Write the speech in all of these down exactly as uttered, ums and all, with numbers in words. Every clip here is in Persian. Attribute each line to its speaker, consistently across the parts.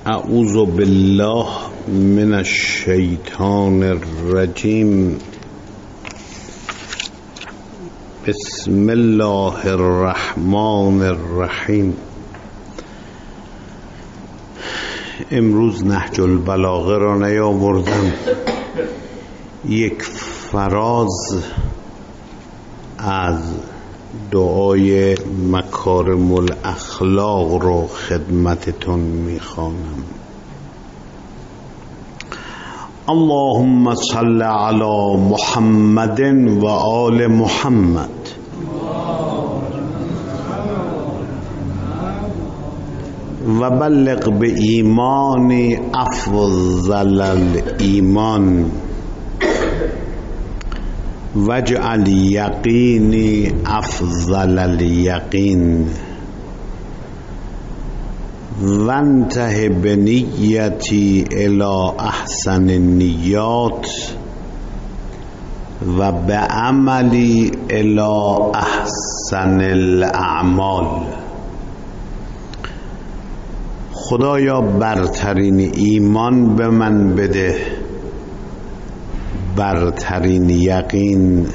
Speaker 1: اعوذ بالله من الشیطان الرجیم. بسم الله الرحمن الرحیم. امروز نهج البلاغه را نیاوردم، یک فراز از دعای مکارم الاخلاق رو خدمتتون میخوانم. اللهم صل علی محمد و آل محمد و بلغ به ایمان افضل الایمان واجعل یقینی افضل الیقین وانته بنیتی الی احسن النیات و بعملی الی احسن الاعمال. خدایا برترین ایمان به من بده، برترین یقین،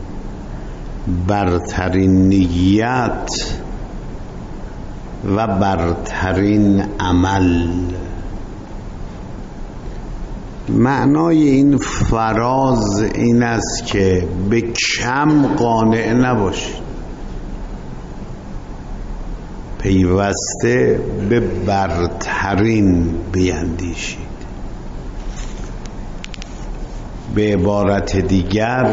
Speaker 1: برترین نیت و برترین عمل. معنای این فراز این است که به کم قانع نباشید، پیوسته به برترین بیندیشید. به عبارت دیگر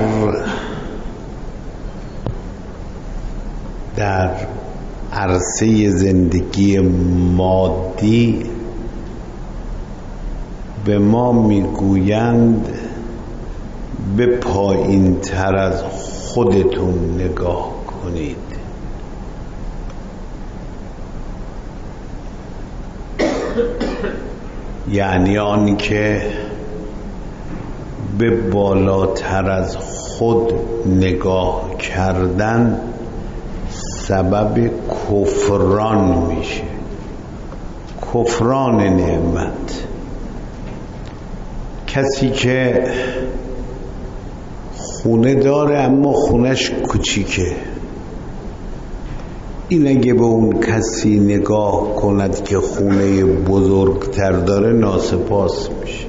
Speaker 1: در عرصه زندگی مادی به ما میگویند به پایین تر از خودتون نگاه کنید. یعنی آن که به بالاتر از خود نگاه کردن سبب کفران میشه، کفران نعمت. کسی که خونه داره اما خونش کوچیکه، این اگه به اون کسی نگاه کند که خونه بزرگتر داره ناسپاس میشه.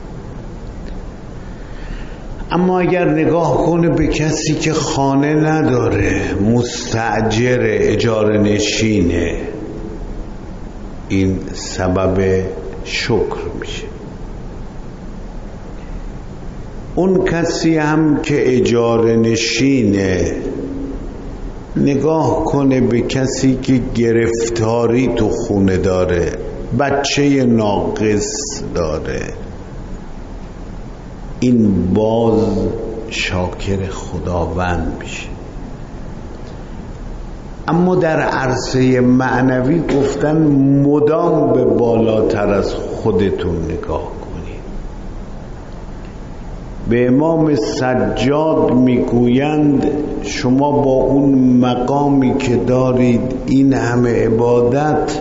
Speaker 1: اما اگر نگاه کنه به کسی که خانه نداره، مستاجر، اجاره نشینه، این سبب شکر میشه. اون کسی هم که اجاره نشینه نگاه کنه به کسی که گرفتاری تو خونه داره، بچه ناقص داره، این باز شاکر خداوند میشه. اما در عرصه معنوی گفتن مدام به بالاتر از خودتون نگاه کنید. به امام سجاد میگویند شما با اون مقامی که دارید این همه عبادت،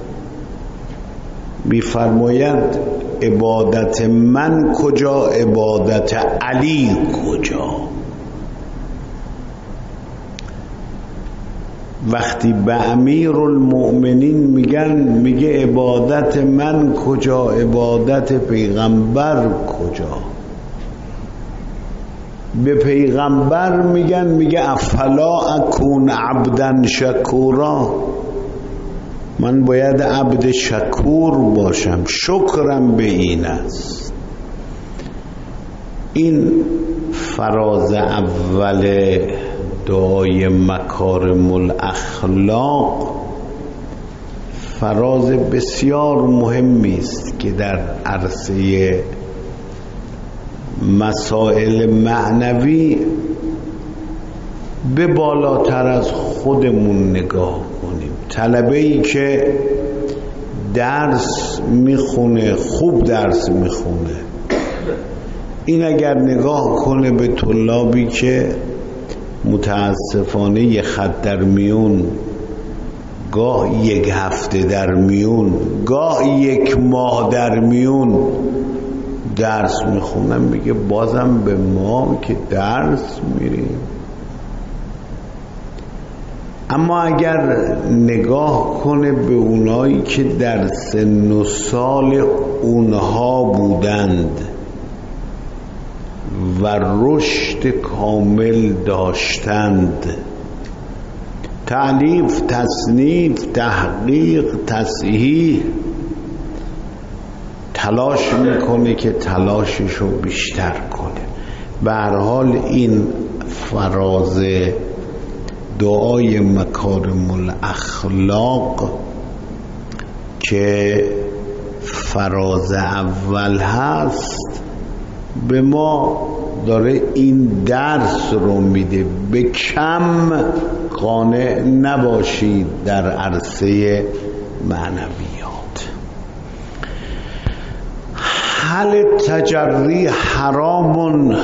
Speaker 1: میفرماید عبادت من کجا، عبادت علی کجا؟ وقتی به امیرالمؤمنین میگن، میگه عبادت من کجا، عبادت پیغمبر کجا؟ به پیغمبر میگن، میگه افلا اکون عبدا شکورا، من باید عبد شکور باشم، شکرم به این است. این فراز اول دعای مکارم الاخلاق فراز بسیار مهمی است که در عرصه مسائل معنوی به بالاتر از خودمون نگاه کنیم. طلبه‌ای که درس میخونه، خوب درس میخونه، این اگر نگاه کنه به طلابی که متاسفانه یه خط در میون گاه یک هفته در میون، گاه یک ماه در میون درس میخونم. میگه بازم به ما که درس میریم. اما اگر نگاه کنه به اونایی که در سن و سال اونها بودند و رشد کامل داشتند، تألیف، تصنیف، تحقیق، تصحیح، تلاش میکنه که تلاششو بیشتر کنه. به هر حال این فراز دعای مکارم الاخلاق که فراز اول هست به ما داره این درس رو میده. به کم قانع نباشید در عرصه معنویات. هل تجری حرام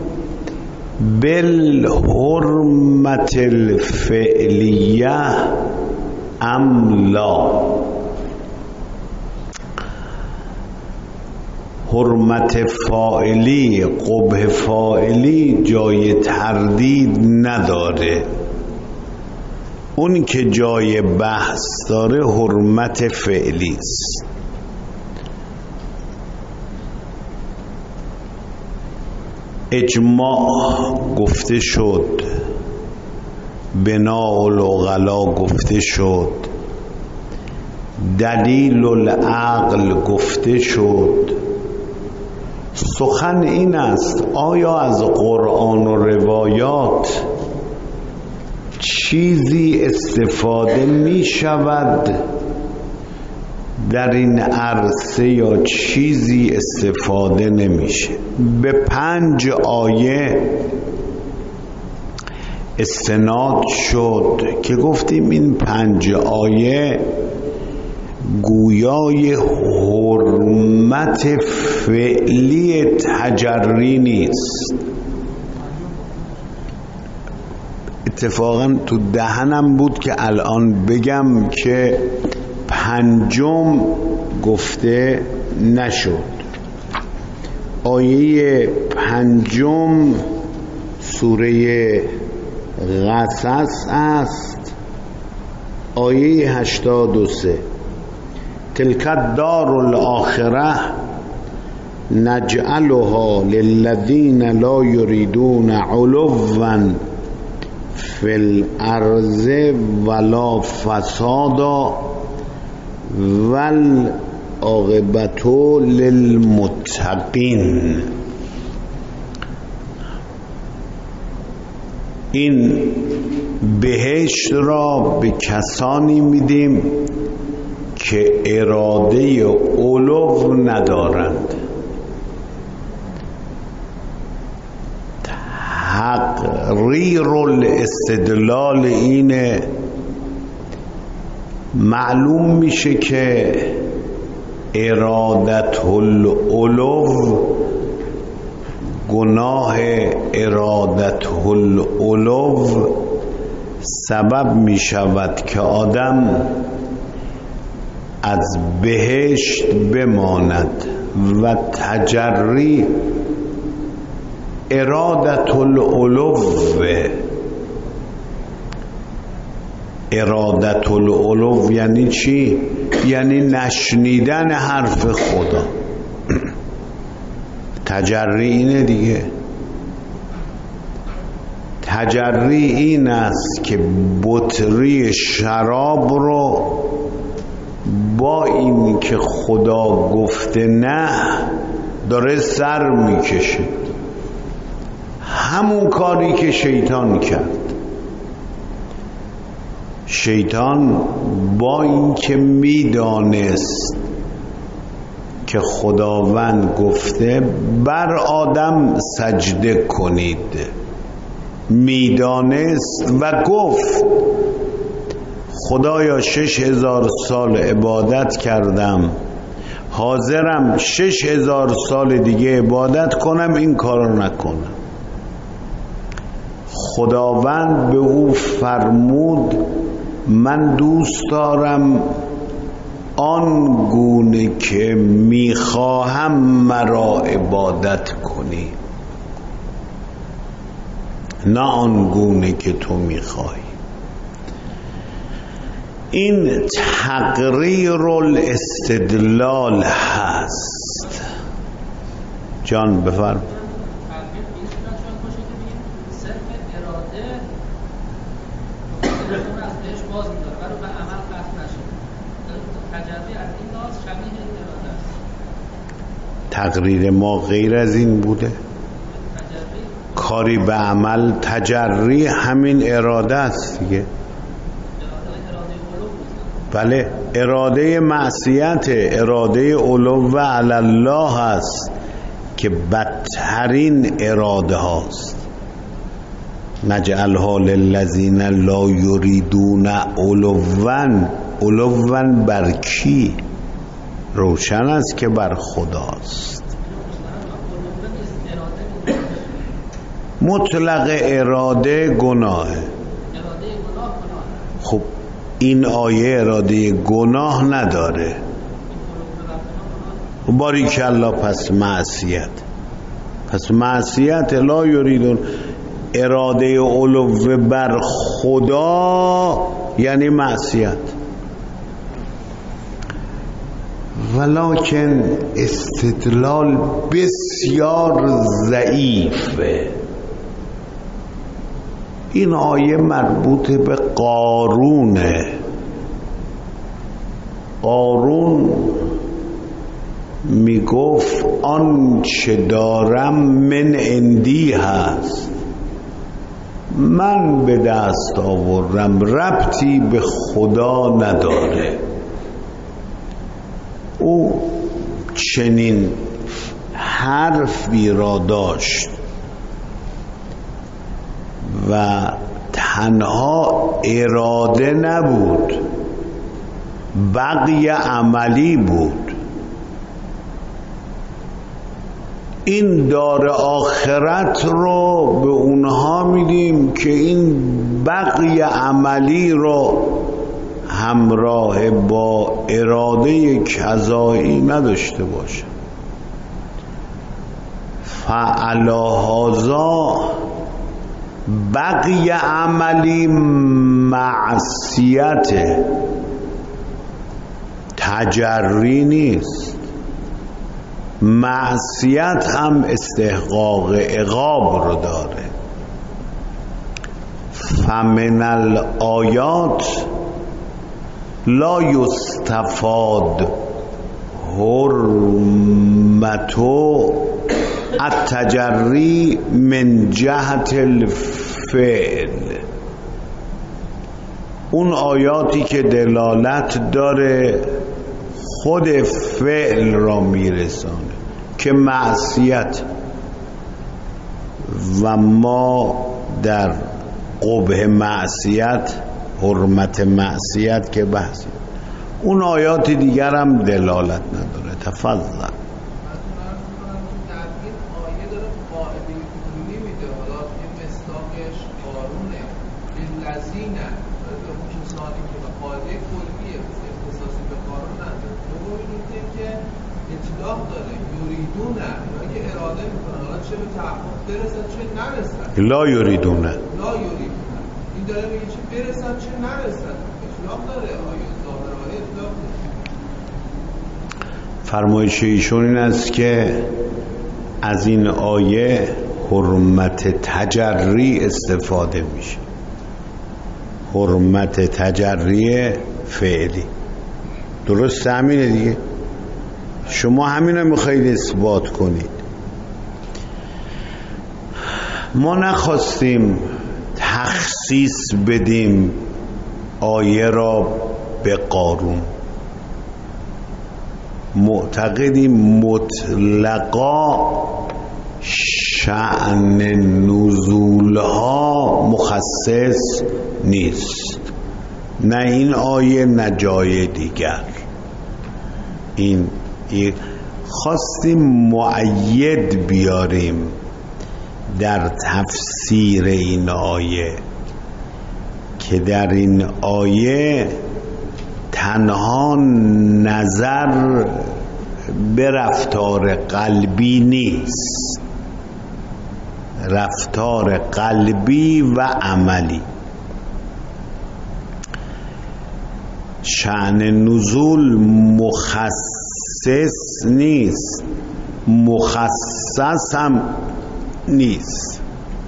Speaker 1: بالحرمت الفعلیه ام لا؟ حرمت فاعلی، قبح فاعلی جای تردید نداره. اون که جای بحث داره حرمت فعلی است. اجماع گفته شد، بناء العقلا گفته شد، دلیل العقل گفته شد. سخن این است آیا از قرآن و روایات چیزی استفاده می شود در این عرصه یا چیزی استفاده نمیشه؟ به پنج آیه استناد شد که گفتیم این پنج آیه گویای حرمت فعلی تجری نیست. اتفاقا تو دهنم بود که الان بگم که پنجم گفته نشد. آیه پنجم سوره قصص است، آیه هشتاد و سه. تلک الدار الاخره نجعلها للذین لا یریدون علوا فی الارض ولا فسادا والعاقبة للمتقین. این بهشت را به کسانی میدیم که اراده علو ندارند. تقریر الاستدلال اینه، معلوم میشه که ارادت العلو، گناه ارادت العلو سبب میشود که آدم از بهشت بماند و تجری ارادت العلو. ارادت العلو یعنی چی؟ یعنی نشنیدن حرف خدا. تجری اینه دیگه. تجری این است که بطری شراب رو با این که خدا گفته نه داره سر میکشه. همون کاری که شیطان کرد. شیطان با این که میدانست که خداوند گفته بر آدم سجده کنید، میدانست و گفت خدایا شش هزار سال عبادت کردم، حاضرم شش هزار سال دیگه عبادت کنم، این کارو نکنم. خداوند به او فرمود من دوست دارم آن گونه که میخواهم مرا عبادت کنی، نه آن گونه که تو میخوای. این تقریر الاستدلال هست. جان بفرم. تقریر ما غیر از این بوده. کاری به عمل تجری همین اراده است دیگه. بله، اراده معصیت، اراده علو علی الله است که بدترین اراده هاست. نجعلها للذین لا یریدون علوا. علوا بر کی؟ روشن است که بر خداست. مطلق اراده گناهه. خب این آیه اراده گناه نداره. باریکالله، پس معصیت. پس معصیت لا یریدون، اراده علو بر خدا یعنی معصیت. ولکن استدلال بسیار ضعیفه. این آیه مربوط به قارونه. قارون میگفت آنچه دارم من عندی هست، من به دست آوردم، ربطی به خدا نداره. او چنین حرفی را داشت و تنها اراده نبود، بقیه عملی بود. این دار آخرت رو به اونها میدیم که این بقیه عملی رو همراه با اراده کذایی نداشته باشه. فعلی هذا بقیه عملی معصیت، تجری نیست. معصیت هم استحقاق عقاب رو داره. فمن الآیات لا یستفاد حرمت التجری من جهت الفعل. اون آیاتی که دلالت داره خود فعل را میرسانه که معصیت، و ما در قبح معصیت، حرمت معصیت که بحث، اون آیات دیگر هم دلالت نداره. تفضل. لا یریدون، لا
Speaker 2: یریدون این داره میگه چه برسن چه نرسن، اطلاق داره. آیه ظاهر آیه اطلاق داره.
Speaker 1: فرمایش ایشون این است که از این آیه حرمت تجری استفاده میشه، حرمت تجری فعلی. درست همینه دیگه. شما همینه میخواید اثبات کنید. ما نخواستیم تخصیص بدیم آیه را به قارون. معتقدیم مطلقا شأن نزولها مخصص نیست، نه این آیه نه جای دیگر. این خواستیم مؤید بیاریم در تفسیر این آیه که در این آیه تنها نظر به رفتار قلبی نیست، رفتار قلبی و عملی. شأن نزول مخصص نیست، مخصص هم نیست.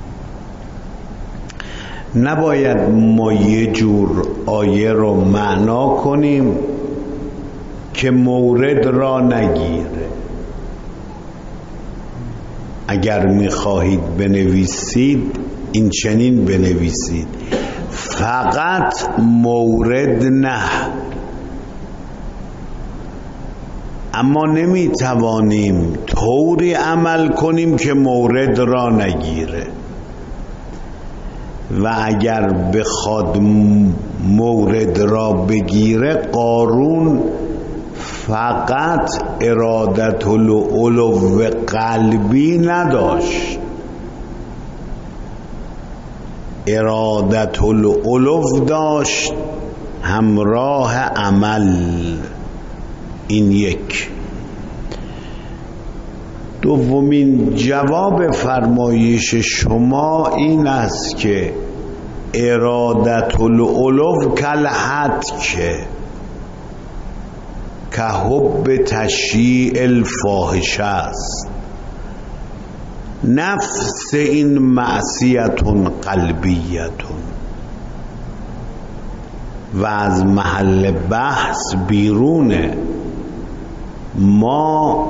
Speaker 1: نباید ما یه جور آیه رو معنا کنیم که مورد را نگیره. اگر میخواهید بنویسید این چنین بنویسید: فقط مورد نه. اما نمیتوانیم طوری عمل کنیم که مورد را نگیره، و اگر بخواد مورد را بگیره، قارون فقط ارادت العلو قلبی نداشت، ارادت العلو داشت همراه عمل. این یک. دومین جواب فرمایش شما این است که ارادت العلو کالهتک که حب تشییع الفاحشه است. نفس این معصیتون قلبیتون و از محل بحث بیرونه. ما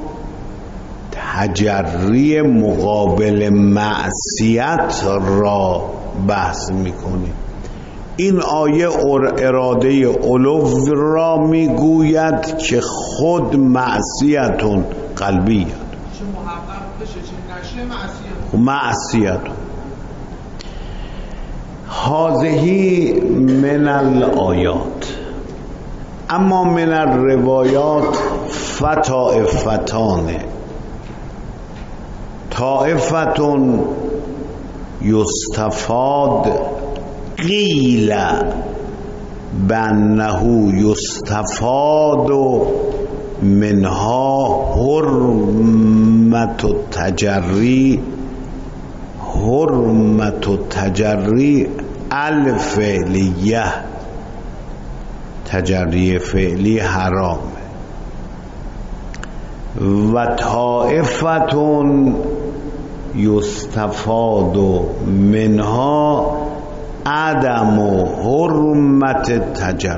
Speaker 1: تجری مقابل معصیت را بحث میکنیم. این آیه اراده علو را میگوید که خود معصیتون قلبیت،
Speaker 2: چه محقق بشه چه نشه معصیت.
Speaker 1: معصیت هذه من الآیات. اما من الروایات فطائفتان. طائفتون یستفاد قیل بانه یستفاد منها حرمت التجری، حرمت التجری الفعلیه، تجری فعلی حرام. و طائفتون یستفاد منها عدم و حرمت تجری.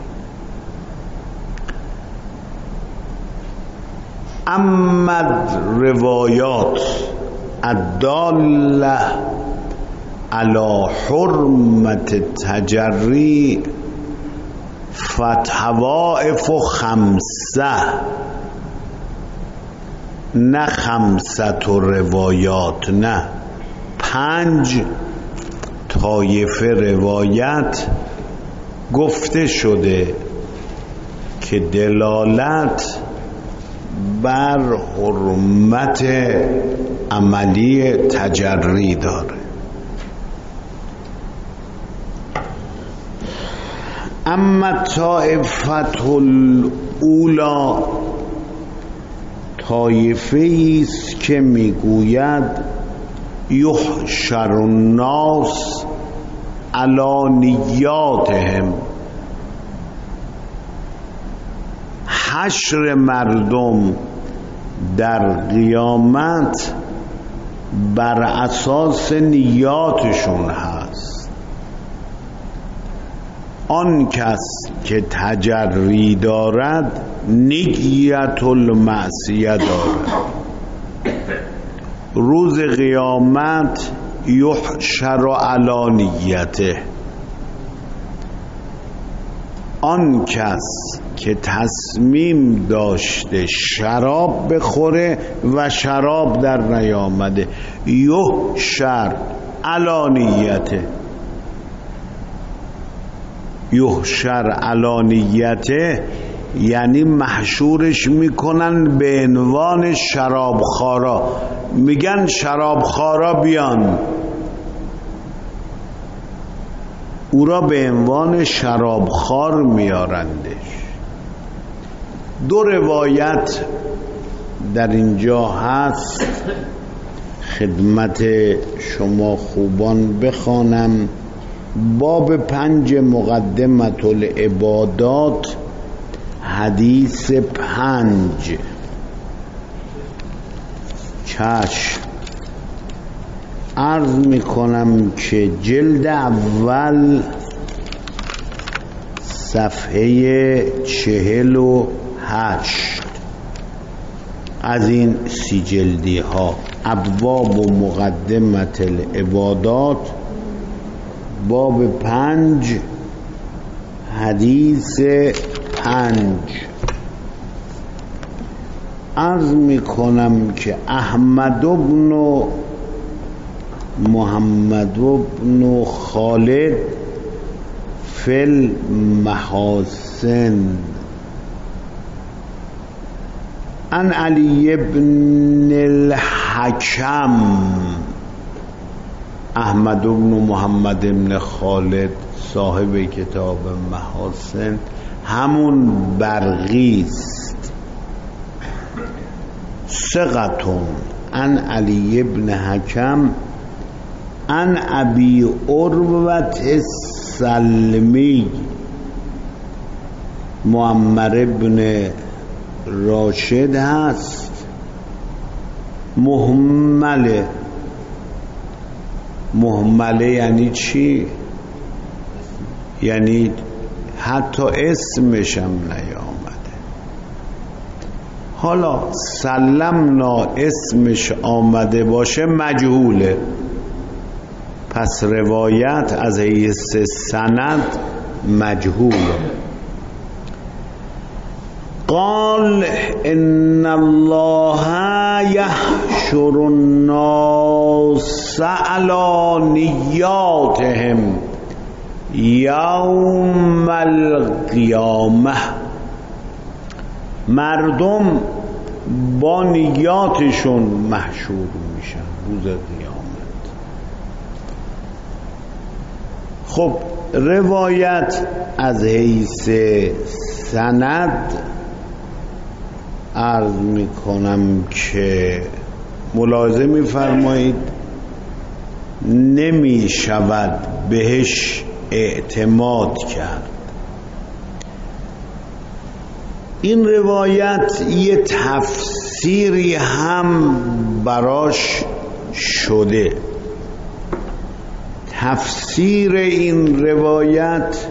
Speaker 1: اما روایات الداله علی حرمت تجری فتوائف خمسه، نه خمسه و روایات، نه، پنج طایفه روایت گفته شده که دلالت بر حرمت عملی تجری داره. اما طائفه الاولی، طایفه است که میگوید یحشر الناس علی نیاتهم، حشر مردم در قیامت بر اساس نیاتشون هست. آن کس که تجری دارد نیت المعصیه دارد، روز قیامت یحشر علی نیته. آن کس که تصمیم داشته شراب بخوره و شراب در نیامده، یحشر علی نیته، یحشر علی نیته یعنی محشورش میکنن به عنوان شرابخوارا. میگن شرابخوارا بیان، او را به عنوان شرابخوار میارندش. دو روایت در اینجا هست، خدمت شما خوبان بخوانم. باب پنج مقدمة العبادات، حدیث پنج. چشم. عرض میکنم که جلد اول صفحه چهل و هشت از این سی جلدی ها، ابواب و مقدمت العبادات، باب پنج، حدیث پنج. عرض میکنم که احمد بن محمد بن خالد فی المحاسن عن علی بن الحکم. احمد بن محمد بن خالد صاحب کتاب محاسن همون برقیست. ثقتون عن علی بن حکم عن ابی عروة السلمی معمر بن راشد هست. مهمله. مهمله یعنی چی؟ یعنی حتی اسمش هم نیامده. حالا سلمنا اسمش آمده باشه مجهوله، پس روایت از حیث سند مجهوله. قال ان الله يحشر الناس على نیاتهم یوم القیامه. مردم با نیاتشون محشور میشن روز قیامت. خب روایت از حیث سند عرض میکنم که ملاحظه میفرمایید نمی شود بهش اعتماد کرد. این روایت یه تفسیری هم براش شده. تفسیر این روایت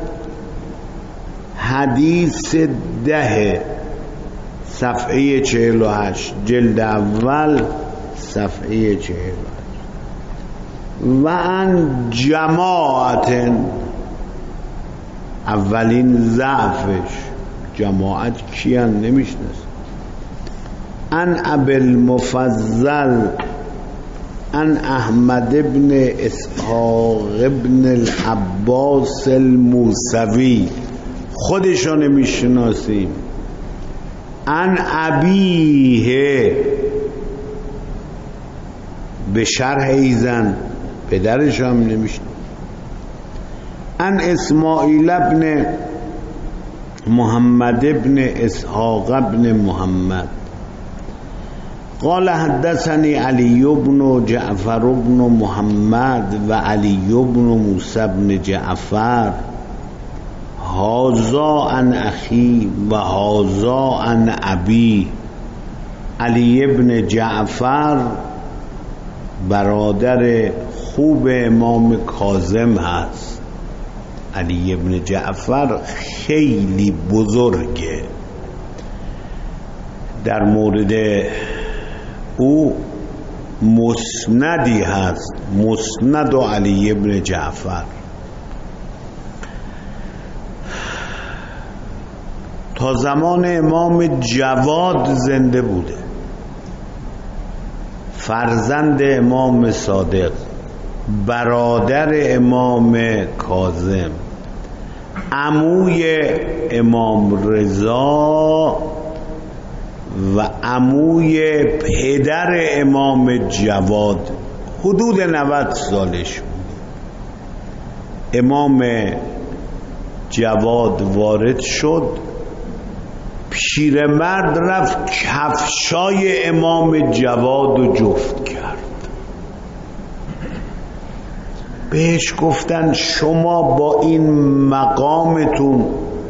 Speaker 1: حدیث ده صفحه چهل و هشت، جلد اول صفحه چهل و هشت. و ان جماعت، اولین ضعفش جماعت کیان نمیشنست. ان ابی المفضل ان احمد ابن اسحاق ابن العباس الموسوی، خودشو نمیشناسیم. ان ابیه، به شرح ایزن پدرش هم نمیشناسیم. ان اسماعیل ابن محمد ابن اسحاق ابن محمد قال حدثني علی بن جعفر بن محمد و علی بن موسی بن جعفر هذا عن اخی و هذا عن ابی. علی بن جعفر برادر خوب امام کاظم هست. علی بن جعفر خیلی بزرگه. در مورد او مسندی هست، مسند و علی بن جعفر. تا زمان امام جواد زنده بوده، فرزند امام صادق، برادر امام کاظم، عموی امام رضا و عموی پدر امام جواد. حدود نود سالش بود. امام جواد وارد شد، پیرمرد رفت کفشای امام جواد رو جفت کرد. بهش گفتن شما با این مقامتون،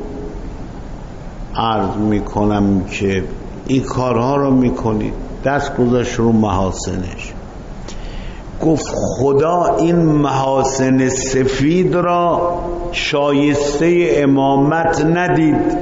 Speaker 1: عرض میکنم که این کارها رو میکنید. دست گذاشت رو محاسنش، گفت خدا این محاسن سفید را شایسته امامت ندید،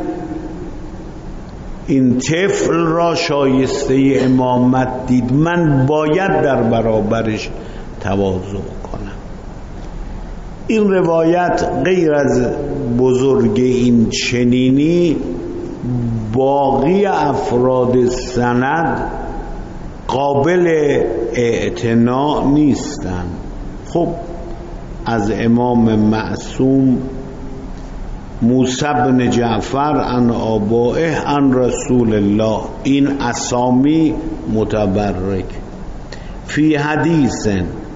Speaker 1: این طفل را شایسته امامت دید، من باید در برابرش تواضع کنم. این روایت غیر از بزرگ این چنینی، باقی افراد سند قابل اعتنا نیستن. خب از امام معصوم موسی بن جعفر عن آبائه عن رسول الله، این اسامی متبرک. فی حدیث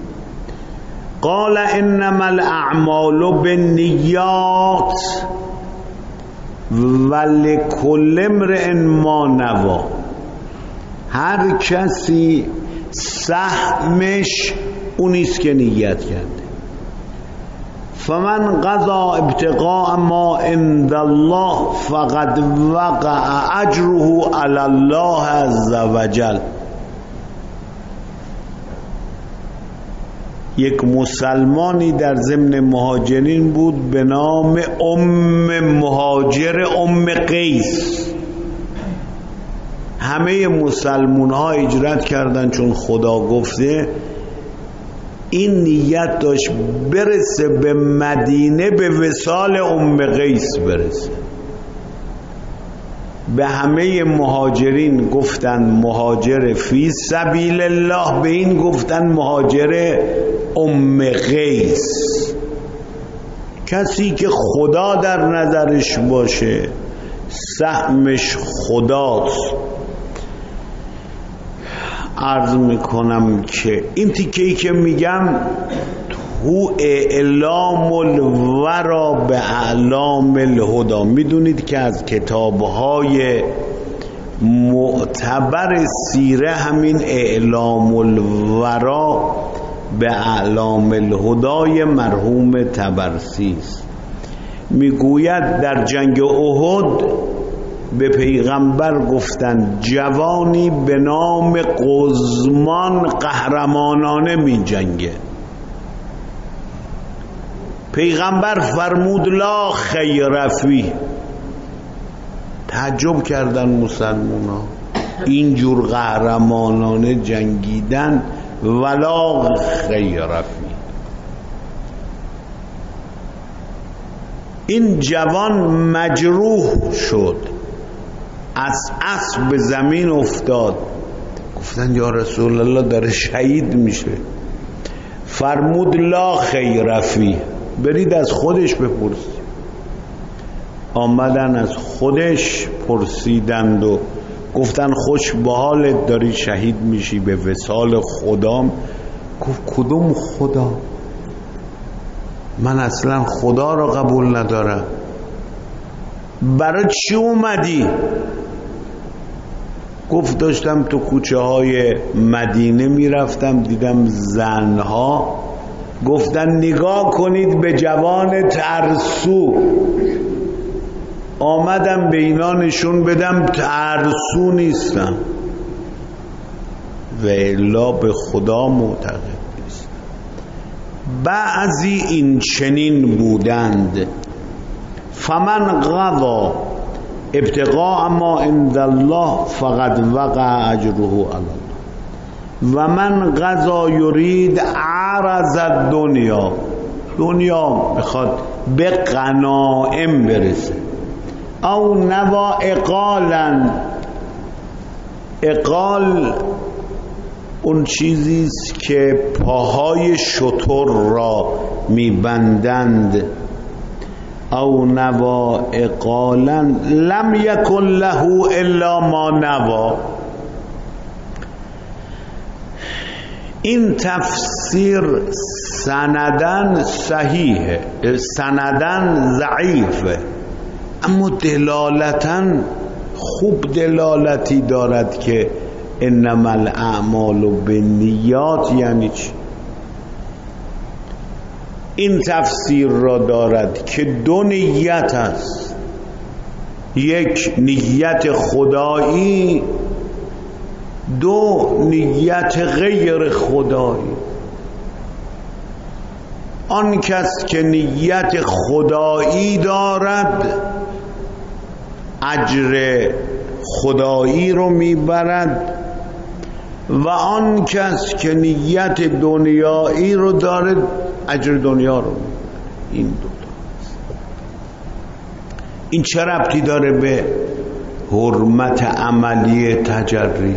Speaker 1: قال انما الاعمال بالنیات ولکل امرئ ما نوی، هر کسی سهمش اونیست که نیت کرده. فمن قضا ابتغاء ما عند الله فقد وقع اجره علی الله عز وجل. یک مسلمانی در ضمن مهاجرین بود به نام ام مهاجر ام قیس. همه مسلمون ها هجرت کردن چون خدا گفته. این نیت داشت برسه به مدینه، به وصال ام قیس برسه. به همه مهاجرین گفتن مهاجر فی سبیل الله، به این گفتن مهاجر ام قیس. کسی که خدا در نظرش باشه سهمش خداست. عرض میکنم که این تیکه‌ای که میگم تو اعلام الورا به اعلام الهدا، میدونید که از کتابهای معتبر سیره همین اعلام الورا به اعلام الهدای مرحوم طبرسی است. میگوید در جنگ احد به پیغمبر گفتند جوانی به نام قزمان قهرمانانه می جنگه. پیغمبر فرمود لا خیر فیه. تعجب کردن مسلمان ها، اینجور قهرمانانه جنگیدن، ولا خیر فیه. این جوان مجروح شد، از اسب به زمین افتاد. گفتن یا رسول الله داره شهید میشه. فرمود لا خیر فیه، برید از خودش بپرسید. آمدن از خودش پرسیدند و گفتن خوش به حالت داری شهید میشی به وصال خدا. گفت کدوم خدا؟ من اصلا خدا را قبول ندارم. برای چی اومدی؟ گفت داشتم تو کوچه های مدینه میرفتم، دیدم زنها گفتن نگاه کنید به جوان ترسو. آمدم به اینا نشون بدم ترسو نیستم و الا به خدا معتقد نیست. بعضی این چنین بودند. فمن قضا ابتغاء ما عند الله فقد وقع اجره علی الله و من قضا یرید عرض الدنیا، دنیا میخواد به غنائم برسه. او نوا اقالا، اقال اون چیزیست که پاهای شتر را میبندند. او نوا اقالا لم یکن له الا ما نوا. این تفسیر سندن صحیحه، سندن ضعیفه، اما دلالتاً خوب دلالتی دارد که انما الاعمال بالنیات. یعنی چی؟ این تفسیر را دارد که دو نیت است، یک نیت خدایی، دو نیت غیر خدایی. آن کس که نیت خدایی دارد اجر خدایی رو میبرد و آن کس که نیت دنیایی رو داره اجر دنیا رو میبرد. این دو تا. این چه ربطی داره به حرمت عملی تجری؟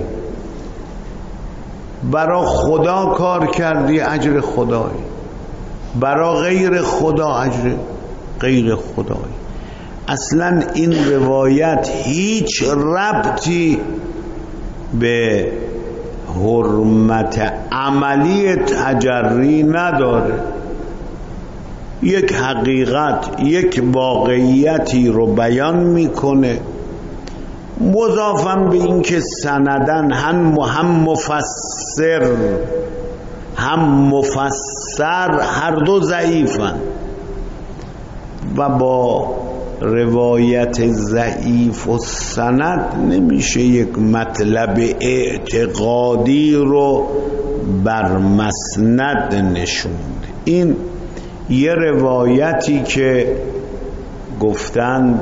Speaker 1: برا خدا کار کردی اجر خدایی، برا غیر خدا اجر غیر خدایی. اصلا این روایت هیچ ربطی به حرمت عملی تجری نداره. یک حقیقت، یک واقعیتی رو بیان میکنه، مضافاً به این که سندن هم هم مفسر هم مفسر هر دو ضعیفن و با روایت ضعیف و سند نمیشه یک مطلب اعتقادی رو بر مسند نشوند. این یه روایتی که گفتند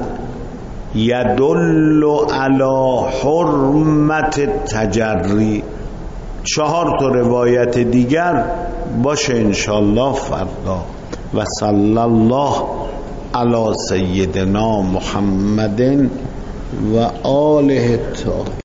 Speaker 1: یدل علی حرمت تجری. چهار تا روایت دیگر باشه انشالله فردا. و صلی الله علی سیدنا محمد و آله الطاهرین.